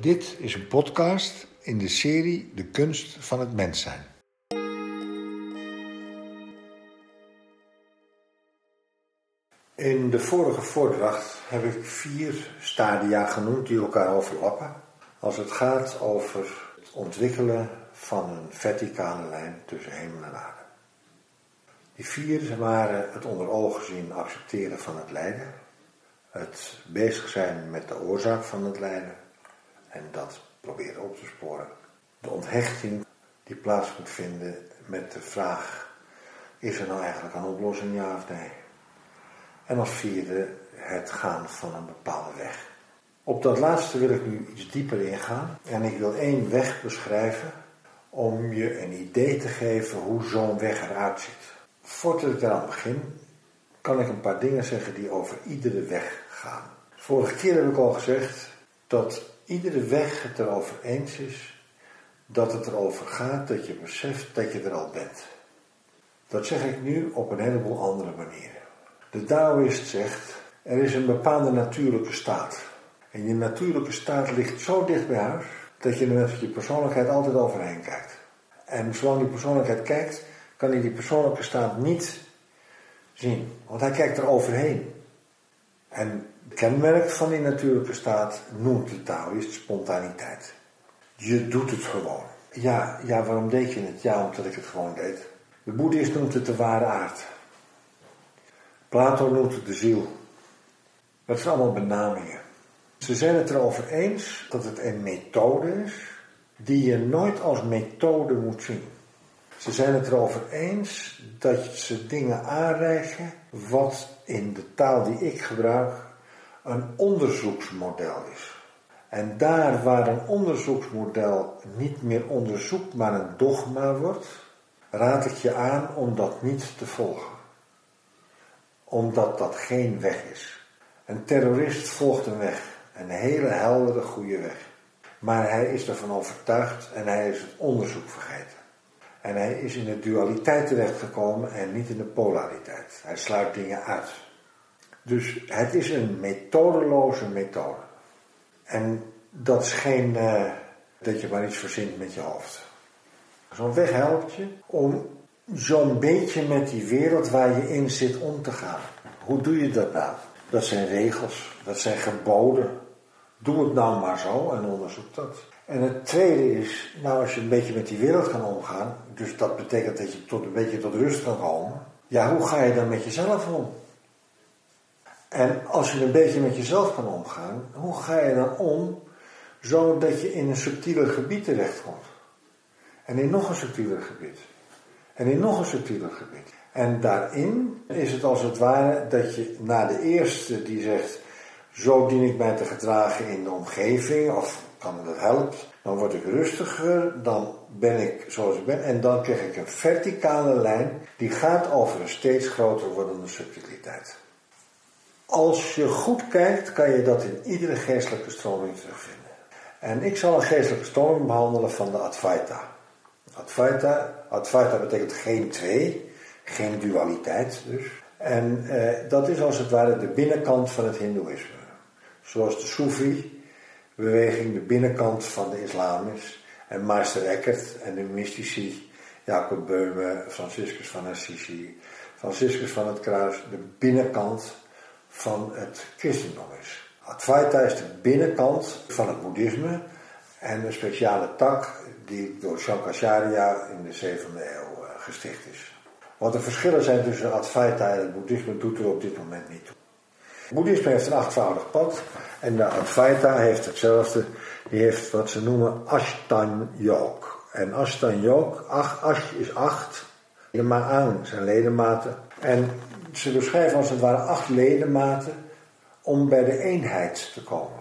Dit is een podcast in de serie De kunst van het mens zijn. In de vorige voordracht heb ik 4 stadia genoemd die elkaar overlappen als het gaat over het ontwikkelen van een verticale lijn tussen hemel en aarde. Die 4 waren het onder ogen zien accepteren van het lijden, het bezig zijn met de oorzaak van het lijden en dat proberen op te sporen. De onthechting die plaats moet vinden met de vraag, is er nou eigenlijk een oplossing, ja of nee? En als 4e het gaan van een bepaalde weg. Op dat laatste wil ik nu iets dieper ingaan en ik wil 1 weg beschrijven om je een idee te geven hoe zo'n weg eruit ziet. Voordat ik daaraan begin, kan ik een paar dingen zeggen die over iedere weg gaan. Vorige keer heb ik al gezegd dat iedere weg het erover eens is dat het erover gaat dat je beseft dat je er al bent. Dat zeg ik nu op een heleboel andere manieren. De Taoïst zegt, er is een bepaalde natuurlijke staat. En je natuurlijke staat ligt zo dicht bij huis dat je er met je persoonlijkheid altijd overheen kijkt. En zolang die persoonlijkheid kijkt, kan hij die persoonlijke staat niet zien. Want hij kijkt er overheen. En het kenmerk van die natuurlijke staat noemt de Taoïst spontaniteit. Je doet het gewoon. Ja, waarom deed je het? Ja, omdat ik het gewoon deed. De boeddhist noemt het de ware aard. Plato noemt het de ziel. Dat zijn allemaal benamingen. Ze zijn het erover eens dat het een methode is die je nooit als methode moet zien. Ze zijn het erover eens dat ze dingen aanreiken wat in de taal die ik gebruik een onderzoeksmodel is. En daar waar een onderzoeksmodel niet meer onderzoek maar een dogma wordt, raad ik je aan om dat niet te volgen. Omdat dat geen weg is. Een terrorist volgt een weg. Een hele heldere, goede weg. Maar hij is ervan overtuigd en hij is het onderzoek vergeten. En hij is in de dualiteit terechtgekomen en niet in de polariteit. Hij sluit dingen uit. Dus het is een methodeloze methode. En dat is geen dat je maar iets verzint met je hoofd. Zo'n weg helpt je om zo'n beetje met die wereld waar je in zit om te gaan. Hoe doe je dat nou? Dat zijn regels, dat zijn geboden. Doe het nou maar zo en onderzoek dat. En het tweede is, nou als je een beetje met die wereld kan omgaan, dus dat betekent dat je een beetje tot rust kan komen. Ja, hoe ga je dan met jezelf om? En als je een beetje met jezelf kan omgaan, hoe ga je dan om, zodat je in een subtieler gebied terechtkomt? En in nog een subtieler gebied. En in nog een subtieler gebied. En daarin is het als het ware dat je na de eerste die zegt, zo dien ik mij te gedragen in de omgeving, of kan me dat helpt, dan word ik rustiger, dan ben ik zoals ik ben, en dan krijg ik een verticale lijn die gaat over een steeds groter wordende subtiliteit. Als je goed kijkt, kan je dat in iedere geestelijke stroming terugvinden. En ik zal een geestelijke stroming behandelen van de Advaita. Advaita betekent geen twee, geen dualiteit dus. En dat is als het ware de binnenkant van het hindoeïsme. Zoals de Soefi-beweging de binnenkant van de islam is. En Meister Eckhart en de mystici, Jacob Böhme, Franciscus van Assisi, Franciscus van het Kruis, de binnenkant van het christendom is. Advaita is de binnenkant van het boeddhisme en een speciale tak die door Shankaracharya in de 7e eeuw gesticht is. Wat de verschillen zijn tussen Advaita en het boeddhisme doet er op dit moment niet toe. Het boeddhisme heeft een 8voudig pad en de Advaita heeft hetzelfde. Die heeft wat ze noemen Ashtanga Yoga. En Ashtanga Yoga, Ash is 8, de Ma'ang zijn ledematen. En ze beschrijven als het ware 8 ledematen om bij de eenheid te komen.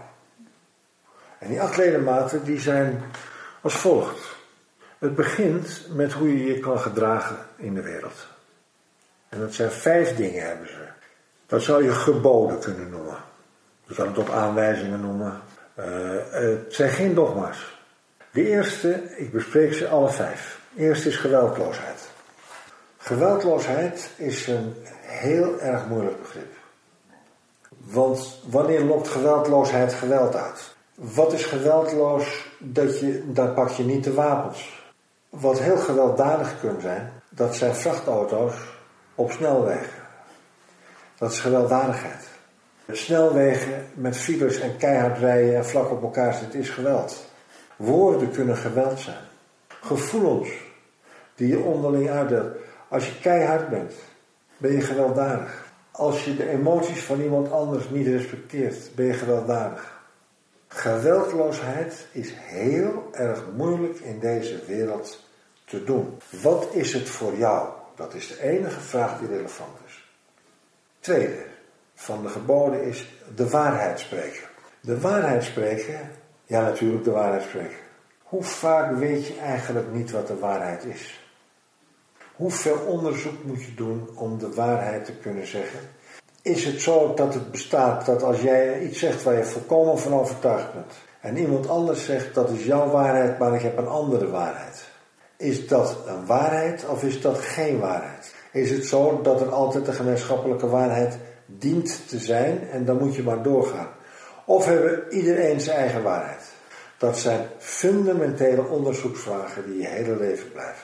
En die 8 ledematen die zijn als volgt. Het begint met hoe je je kan gedragen in de wereld. En dat zijn 5 dingen hebben ze. Dat zou je geboden kunnen noemen. Je kan het ook aanwijzingen noemen. Het zijn geen dogma's. De eerste, ik bespreek ze alle 5. Eerst is geweldloosheid. Geweldloosheid is een heel erg moeilijk begrip. Want wanneer lokt geweldloosheid geweld uit? Wat is geweldloos? Daar pak je niet de wapens. Wat heel gewelddadig kan zijn, dat zijn vrachtauto's op snelwegen. Dat is gewelddadigheid. Snelwegen met files en keihard rijden en vlak op elkaar zitten is geweld. Woorden kunnen geweld zijn. Gevoelens die je onderling uitdeelt. Als je keihard bent, ben je gewelddadig. Als je de emoties van iemand anders niet respecteert, ben je gewelddadig. Geweldloosheid is heel erg moeilijk in deze wereld te doen. Wat is het voor jou? Dat is de enige vraag die relevant is. Tweede van de geboden is de waarheid spreken. De waarheid spreken, ja natuurlijk de waarheid spreken. Hoe vaak weet je eigenlijk niet wat de waarheid is? Hoeveel onderzoek moet je doen om de waarheid te kunnen zeggen? Is het zo dat het bestaat dat als jij iets zegt waar je volkomen van overtuigd bent en iemand anders zegt dat is jouw waarheid, maar ik heb een andere waarheid? Is dat een waarheid of is dat geen waarheid? Is het zo dat er altijd een gemeenschappelijke waarheid dient te zijn en dan moet je maar doorgaan? Of hebben iedereen zijn eigen waarheid? Dat zijn fundamentele onderzoeksvragen die je hele leven blijven.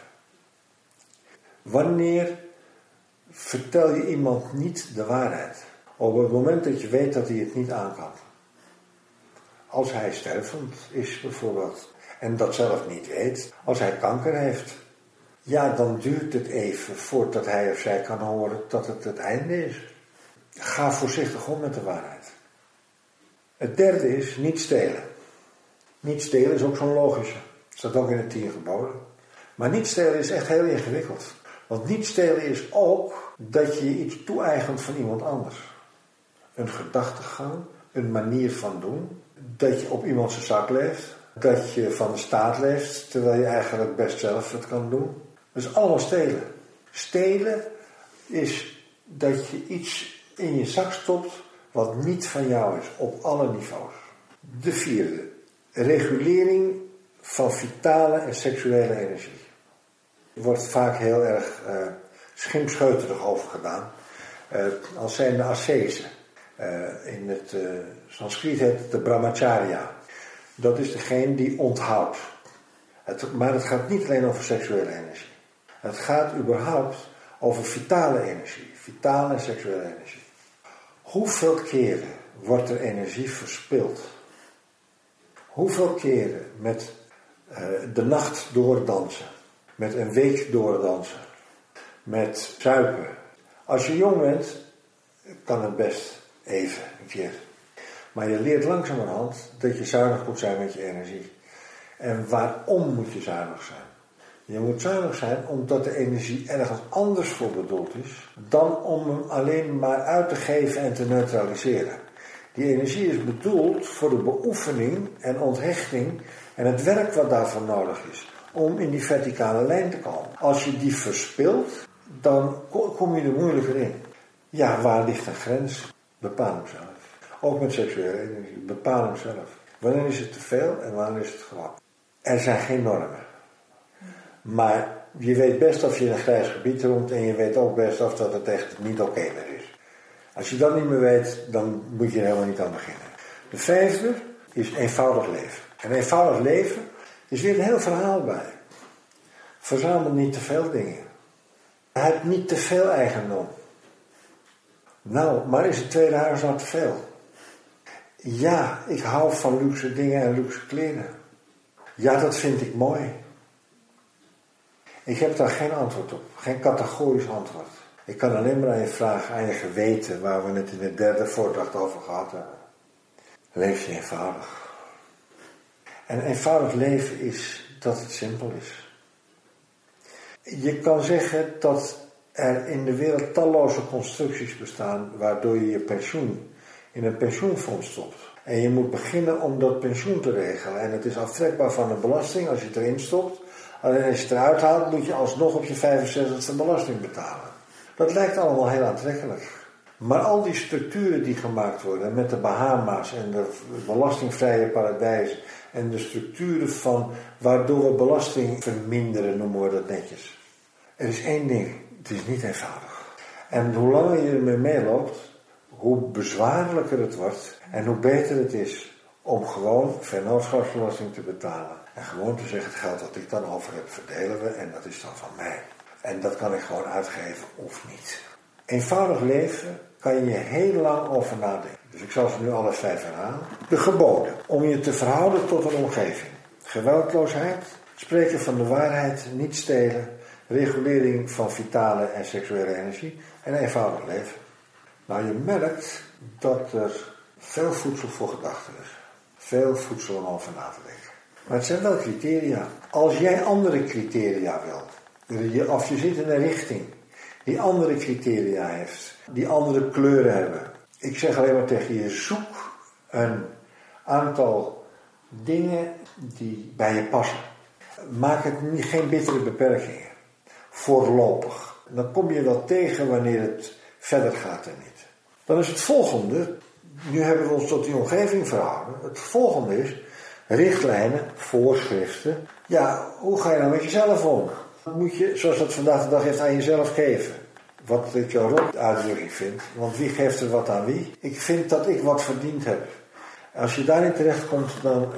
Wanneer vertel je iemand niet de waarheid? Op het moment dat je weet dat hij het niet aan kan. Als hij stervend is bijvoorbeeld en dat zelf niet weet. Als hij kanker heeft. Ja, dan duurt het even voordat hij of zij kan horen dat het het einde is. Ga voorzichtig om met de waarheid. Het derde is niet stelen. Niet stelen is ook zo'n logische. Dat staat ook in de 10 geboden. Maar niet stelen is echt heel ingewikkeld. Want niet stelen is ook dat je iets toe-eigent van iemand anders. Een gedachtegang, een manier van doen. Dat je op iemand zijn zak leeft. Dat je van de staat leeft, terwijl je eigenlijk best zelf het kan doen. Dat is allemaal stelen. Stelen is dat je iets in je zak stopt wat niet van jou is, op alle niveaus. De vierde, regulering van vitale en seksuele energie. Er wordt vaak heel erg schimpscheuterig over gedaan. Als zijn de ascese. In het Sanskriet heet het de brahmacharya. Dat is degene die onthoudt. Maar het gaat niet alleen over seksuele energie. Het gaat überhaupt over vitale energie. Vitale en seksuele energie. Hoeveel keren wordt er energie verspild? Hoeveel keren met de nacht doordansen? Met een week doordansen? Met zuipen? Als je jong bent, kan het best even een keer. Maar je leert langzamerhand dat je zuinig moet zijn met je energie. En waarom moet je zuinig zijn? Je moet zuinig zijn omdat de energie ergens anders voor bedoeld is dan om hem alleen maar uit te geven en te neutraliseren. Die energie is bedoeld voor de beoefening en onthechting en het werk wat daarvoor nodig is om in die verticale lijn te komen. Als je die verspilt, dan kom je er moeilijker in. Ja, waar ligt een grens? Bepaal hem zelf. Ook met seksuele energie. Bepaal hem zelf. Wanneer is het te veel en wanneer is het gewoon? Er zijn geen normen. Maar je weet best of je in een grijs gebied rond en je weet ook best of dat het echt niet oké meer is. Als je dat niet meer weet, dan moet je er helemaal niet aan beginnen. De vijfde is eenvoudig leven. En eenvoudig leven is weer een heel verhaal bij. Verzamel niet te veel dingen. Heb niet te veel eigendom. Nou, maar is het tweede huis nou te veel? Ja, ik hou van luxe dingen en luxe kleren. Ja, dat vind ik mooi. Ik heb daar geen antwoord op. Geen categorisch antwoord. Ik kan alleen maar aan je vragen, aan je geweten, waar we het in de derde voordracht over gehad hebben. Leef je eenvoudig. En eenvoudig leven is dat het simpel is. Je kan zeggen dat er in de wereld talloze constructies bestaan waardoor je je pensioen in een pensioenfonds stopt. En je moet beginnen om dat pensioen te regelen. En het is aftrekbaar van de belasting als je het erin stopt. Alleen als je het eruit haalt moet je alsnog op je 65e belasting betalen. Dat lijkt allemaal heel aantrekkelijk. Maar al die structuren die gemaakt worden met de Bahama's en de belastingvrije paradijzen en de structuren van waardoor we belasting verminderen, noemen we dat netjes. Er is één ding, het is niet eenvoudig. En hoe langer je ermee meeloopt, hoe bezwaarlijker het wordt en hoe beter het is om gewoon vennootschapsbelasting te betalen. En gewoon te zeggen, het geld dat ik dan over heb, verdelen we en dat is dan van mij. En dat kan ik gewoon uitgeven of niet. Eenvoudig leven kan je heel lang over nadenken. Dus ik zal ze nu alle 5 herhalen. De geboden om je te verhouden tot een omgeving. Geweldloosheid, spreken van de waarheid, niet stelen, regulering van vitale en seksuele energie en eenvoudig leven. Nou, je merkt dat er veel voedsel voor gedachten is. Veel voedsel om over na te denken. Maar het zijn wel criteria. Als jij andere criteria wil, of je zit in een richting die andere criteria heeft, die andere kleuren hebben. Ik zeg alleen maar tegen je, zoek een aantal dingen die bij je passen. Maak het geen bittere beperkingen. Voorlopig. Dan kom je wel tegen wanneer het verder gaat en niet. Dan is het volgende, nu hebben we ons tot die omgeving verhouden. Het volgende is richtlijnen, voorschriften. Ja, hoe ga je nou met jezelf om? Dat moet je, zoals dat vandaag de dag heeft, aan jezelf geven. Wat ik jouw rotuitdrukking vind. Want wie geeft er wat aan wie? Ik vind dat ik wat verdiend heb. Als je daarin terechtkomt, dan,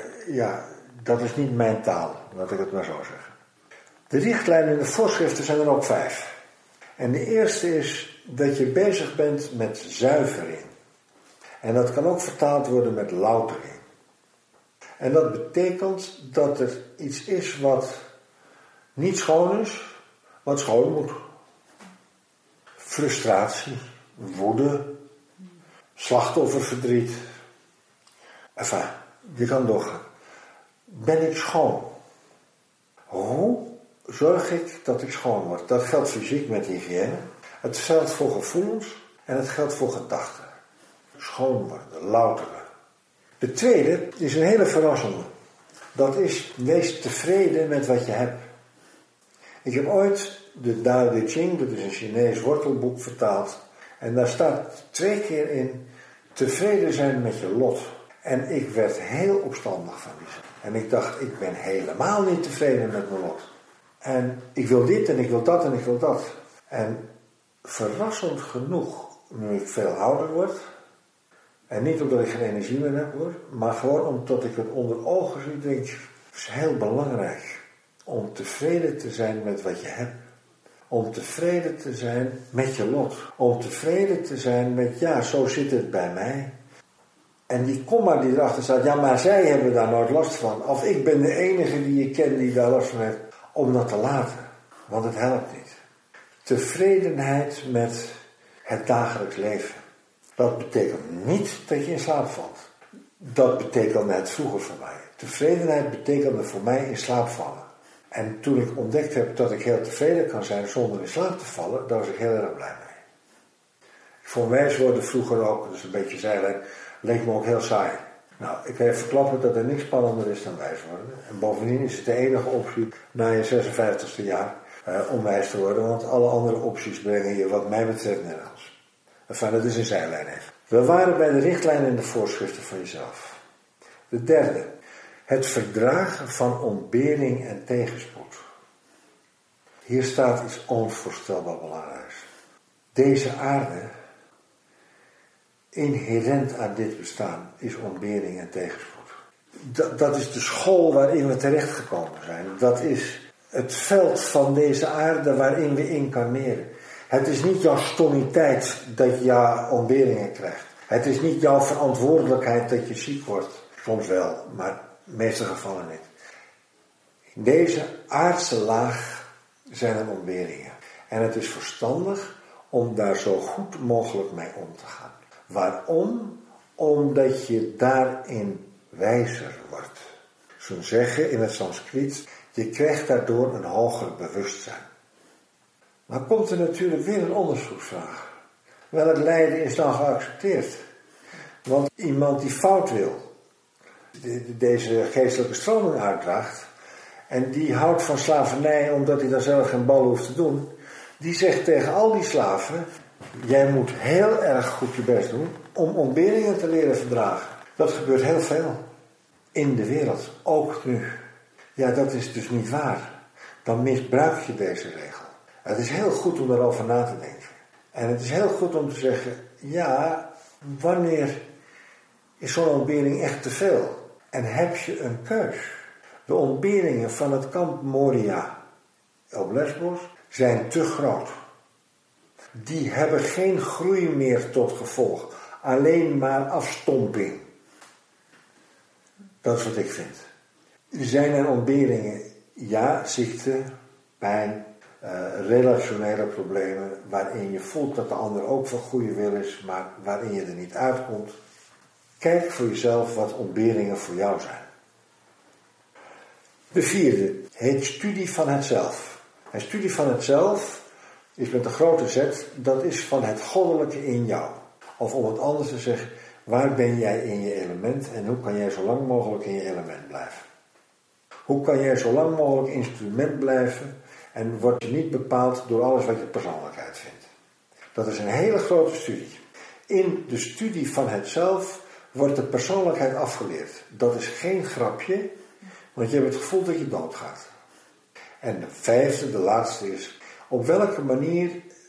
dat is niet mijn taal. Laat ik het maar zo zeggen. De richtlijnen en de voorschriften zijn er ook 5. En de eerste is dat je bezig bent met zuivering. En dat kan ook vertaald worden met loutering. En dat betekent dat er iets is wat niet schoon is, wat schoon moet. Frustratie, woede, slachtofferverdriet. Enfin, je kan doorgaan. Ben ik schoon? Hoe zorg ik dat ik schoon word? Dat geldt fysiek met hygiëne. Het geldt voor gevoelens en het geldt voor gedachten. Schoon worden, louteren. De tweede is een hele verrassende. Dat is, wees tevreden met wat je hebt. Ik heb ooit de Tao Te Ching, dat is een Chinees wortelboek, vertaald. En daar staat 2 keer in, tevreden zijn met je lot. En ik werd heel opstandig van die zin. En ik dacht, ik ben helemaal niet tevreden met mijn lot. En ik wil dit en ik wil dat en ik wil dat. En verrassend genoeg, nu ik veel ouder word, en niet omdat ik geen energie meer heb hoor, maar gewoon omdat ik het onder ogen zie, denk ik, het is heel belangrijk om tevreden te zijn met wat je hebt. Om tevreden te zijn met je lot. Om tevreden te zijn met, ja, zo zit het bij mij. En die komma die erachter staat, ja, maar zij hebben daar nooit last van. Of ik ben de enige die je kent die daar last van heeft. Om dat te laten. Want het helpt niet. Tevredenheid met het dagelijks leven. Dat betekent niet dat je in slaap valt. Dat betekende het vroeger voor mij. Tevredenheid betekende voor mij in slaap vallen. En toen ik ontdekt heb dat ik heel tevreden kan zijn zonder in slaap te vallen, daar was ik heel erg blij mee. Ik vond wijs worden vroeger ook, dus een beetje zijlijn, leek me ook heel saai. Nou, ik kan je verklappen dat er niks spannender is dan wijs worden. En bovendien is het de enige optie na je 56e jaar om wijs te worden, want alle andere opties brengen je wat mij betreft nergens. Enfin, dat is een zijlijn even. We waren bij de richtlijnen en de voorschriften van jezelf. De derde. Het verdragen van ontbering en tegenspoed. Hier staat iets onvoorstelbaar belangrijks. Deze aarde, inherent aan dit bestaan, is ontbering en tegenspoed. Dat is de school waarin we terechtgekomen zijn. Dat is het veld van deze aarde waarin we incarneren. Het is niet jouw stommiteit dat je ontberingen krijgt. Het is niet jouw verantwoordelijkheid dat je ziek wordt. Soms wel, maar in de meeste gevallen niet. In deze aardse laag zijn er ontberingen. En het is verstandig om daar zo goed mogelijk mee om te gaan. Waarom? Omdat je daarin wijzer wordt. Zo zeggen in het Sanskriet, je krijgt daardoor een hoger bewustzijn. Maar komt er natuurlijk weer een onderzoeksvraag. Welk lijden is dan geaccepteerd? Want iemand die fout wil, deze geestelijke stroming uitdraagt, en die houdt van slavernij omdat hij dan zelf geen bal hoeft te doen, die zegt tegen al die slaven, jij moet heel erg goed je best doen om ontberingen te leren verdragen. Dat gebeurt heel veel in de wereld, ook nu. Ja, dat is dus niet waar. Dan misbruik je deze regel. Het is heel goed om daarover na te denken. En het is heel goed om te zeggen, ja, wanneer is zo'n ontbering echt te veel. En heb je een keus. De ontberingen van het kamp Moria op Lesbos zijn te groot. Die hebben geen groei meer tot gevolg. Alleen maar afstomping. Dat is wat ik vind. Zijn er ontberingen? Ja, ziekte, pijn, relationele problemen, waarin je voelt dat de ander ook van goede wil is, maar waarin je er niet uitkomt. Kijk voor jezelf wat ontberingen voor jou zijn. De vierde heet studie van het zelf. En studie van het zelf is met een grote Z, dat is van het goddelijke in jou. Of om het anders te zeggen, waar ben jij in je element en hoe kan jij zo lang mogelijk in je element blijven? Hoe kan jij zo lang mogelijk instrument blijven en word je niet bepaald door alles wat je persoonlijkheid vindt? Dat is een hele grote studie. In de studie van het zelf wordt de persoonlijkheid afgeleerd. Dat is geen grapje, want je hebt het gevoel dat je doodgaat. En de vijfde, de laatste is, op welke manier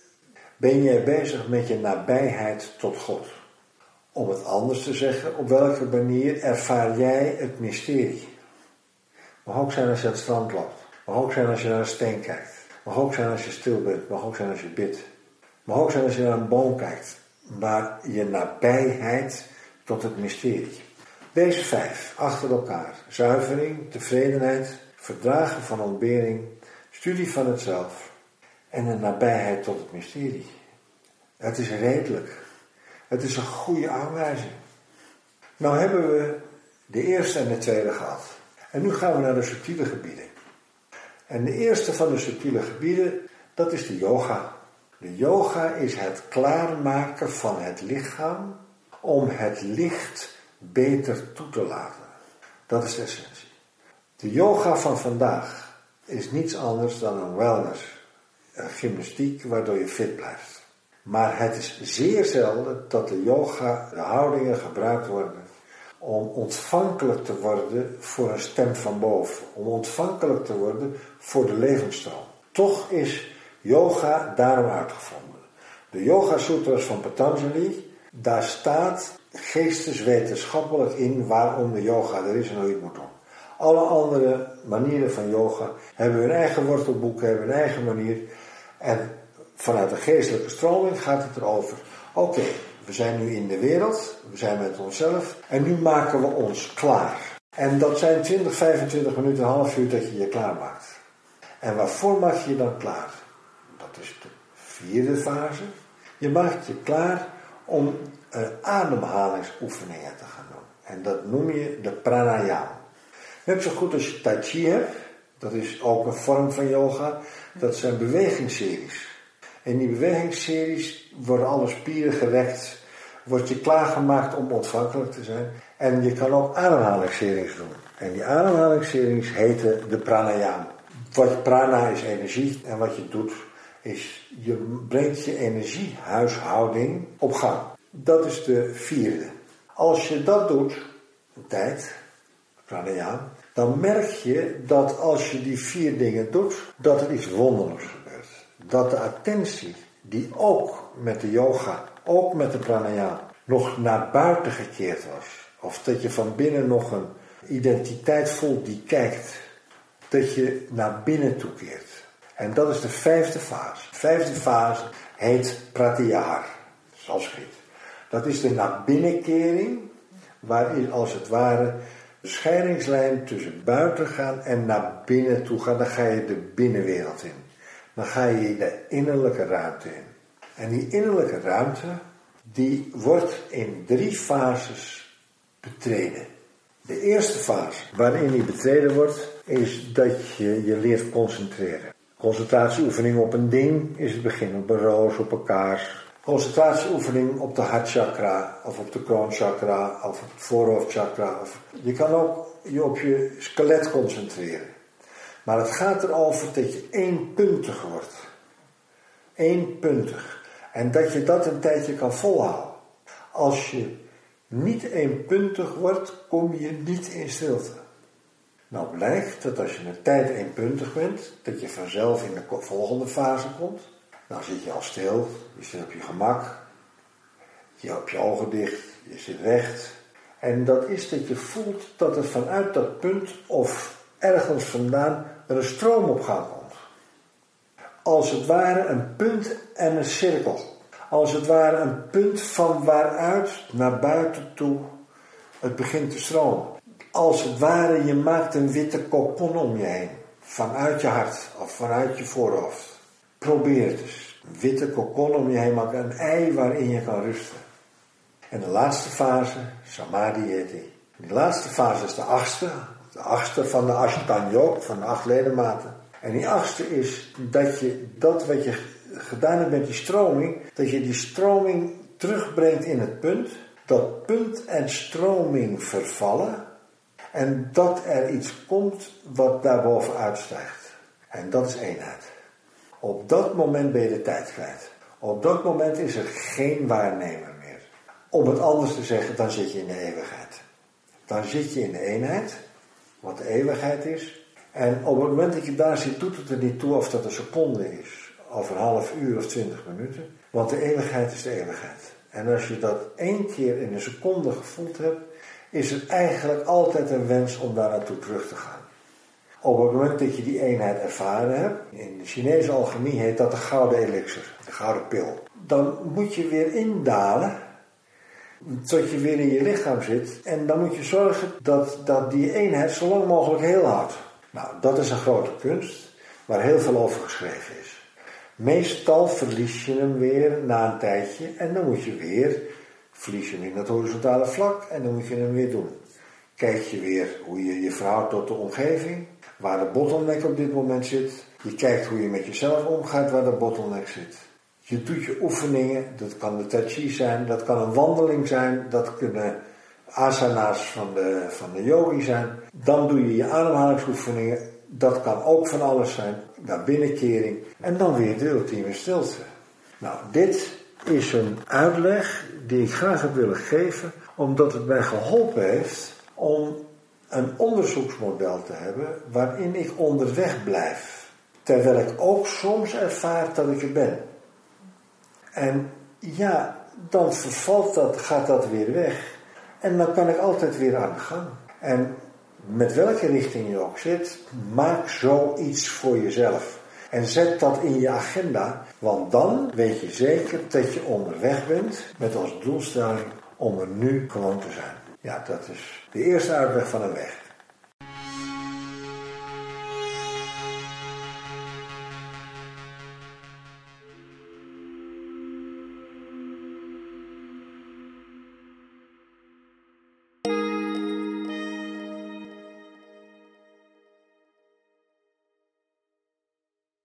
ben jij bezig met je nabijheid tot God? Om het anders te zeggen, op welke manier ervaar jij het mysterie? Mag ook zijn als je aan het strand loopt. Mag ook zijn als je naar een steen kijkt. Mag ook zijn als je stil bent. Mag ook zijn als je bidt. Mag ook zijn als je naar een boom kijkt. Maar je nabijheid tot het mysterie. Deze 5, achter elkaar. Zuivering, tevredenheid, verdragen van ontbering, studie van het zelf en een nabijheid tot het mysterie. Het is redelijk. Het is een goede aanwijzing. Nou hebben we de eerste en de tweede gehad. En nu gaan we naar de subtiele gebieden. En de eerste van de subtiele gebieden, dat is de yoga. De yoga is het klaarmaken van het lichaam om het licht beter toe te laten. Dat is de essentie. De yoga van vandaag is niets anders dan een wellness, een gymnastiek waardoor je fit blijft. Maar het is zeer zelden dat de yoga, de houdingen gebruikt worden om ontvankelijk te worden voor een stem van boven. Om ontvankelijk te worden voor de levensstroom. Toch is yoga daarom uitgevonden. De Yoga Sutras van Patanjali, daar staat geesteswetenschappelijk in waarom de yoga er is en hoe je het moet doen. Alle andere manieren van yoga hebben hun eigen wortelboeken, hebben hun eigen manier. En vanuit de geestelijke stroming gaat het erover. Oké, we zijn nu in de wereld, we zijn met onszelf en nu maken we ons klaar. En dat zijn 20, 25 minuten, een half uur dat je je klaarmaakt. En waarvoor maak je je dan klaar? Dat is de vierde fase. Je maakt je klaar om ademhalingsoefeningen te gaan doen. En dat noem je de pranayama. Net zo goed als je tai chi hebt, dat is ook een vorm van yoga, dat zijn bewegingsseries. In die bewegingsseries worden alle spieren gerekt, word je klaargemaakt om ontvankelijk te zijn. En je kan ook ademhalingsseries doen. En die ademhalingsseries heten de pranayama. Wat prana is energie en wat je doet is, je brengt je energiehuishouding op gang. Dat is de vierde. Als je dat doet, een tijd, pranayama, dan merk je dat als je die 4 dingen doet, dat er iets wonderlijks gebeurt. Dat de attentie, die ook met de yoga, ook met de pranayama, nog naar buiten gekeerd was. Of dat je van binnen nog een identiteit voelt die kijkt. Dat je naar binnen toekeert. En dat is de 5e fase. De 5e fase heet pratyahara, Sanskriet. Dat is de naar binnenkering, waarin als het ware de scheidingslijn tussen buiten gaan en naar binnen toe gaan. Dan ga je de binnenwereld in. Dan ga je de innerlijke ruimte in. En die innerlijke ruimte, die wordt in 3 fases betreden. De eerste fase waarin die betreden wordt, is dat je je leert concentreren. Concentratieoefening op een ding is het begin, op een roos, op een kaars. Concentratieoefening op de hartchakra, of op de kroonchakra, of op het voorhoofdchakra. Je kan ook je op je skelet concentreren. Maar het gaat erover dat je eenpuntig wordt. Eenpuntig. En dat je dat een tijdje kan volhouden. Als je niet eenpuntig wordt, kom je niet in stilte. Nou blijkt dat als je een tijd eenpuntig bent, dat je vanzelf in de volgende fase komt. Dan zit je al stil, je zit op je gemak, je hebt je ogen dicht, je zit recht En dat is dat je voelt dat er vanuit dat punt of ergens vandaan er een stroom op gang komt. Als het ware een punt en een cirkel. Als het ware een punt van waaruit naar buiten toe het begint te stromen. Als het ware je maakt een witte kokon om je heen. Vanuit je hart of vanuit je voorhoofd. Probeer het eens. Een witte kokon om je heen maken. Een ei waarin je kan rusten. En de laatste fase, Samadhi heet die. Die laatste fase is de achtste. De achtste van de Ashtanga Yoga, van de 8 ledematen. En die achtste is dat je dat wat je gedaan hebt met die stroming, dat je die stroming terugbrengt in het punt. Dat punt en stroming vervallen. En dat er iets komt wat daarboven uitstijgt. En dat is eenheid. Op dat moment ben je de tijd kwijt. Op dat moment is er geen waarnemer meer. Om het anders te zeggen, dan zit je in de eeuwigheid. Dan zit je in de eenheid, wat de eeuwigheid is. En op het moment dat je daar zit, doet het er niet toe of dat een seconde is. Of een half uur of 20 minuten. Want de eeuwigheid is de eeuwigheid. En als je dat 1 keer in een seconde gevoeld hebt, is het eigenlijk altijd een wens om daar naartoe terug te gaan. Op het moment dat je die eenheid ervaren hebt, in de Chinese alchemie heet dat de gouden elixir, de gouden pil. Dan moet je weer indalen, tot je weer in je lichaam zit. En dan moet je zorgen dat die eenheid zo lang mogelijk heel houdt. Nou, dat is een grote kunst, waar heel veel over geschreven is. Meestal verlies je hem weer na een tijdje en dan moet je verlies je hem in het horizontale vlak en dan moet je hem weer doen. Kijk je weer hoe je je verhoudt tot de omgeving, waar de bottleneck op dit moment zit. Je kijkt hoe je met jezelf omgaat, waar de bottleneck zit. Je doet je oefeningen, dat kan de tai chi zijn, dat kan een wandeling zijn, dat kunnen asana's van de yogi zijn. Dan doe je je ademhalingsoefeningen, dat kan ook van alles zijn, naar binnenkering en dan weer de ultieme stilte. Nou, dit is een uitleg die ik graag heb willen geven, omdat het mij geholpen heeft om een onderzoeksmodel te hebben waarin ik onderweg blijf. Terwijl ik ook soms ervaar dat ik er ben. En ja, dan gaat dat weer weg. En dan kan ik altijd weer aan de gang. En met welke richting je ook zit, maak zoiets voor jezelf. En zet dat in je agenda, want dan weet je zeker dat je onderweg bent met als doelstelling om er nu gewoon te zijn. Ja, dat is de eerste uitweg van een weg.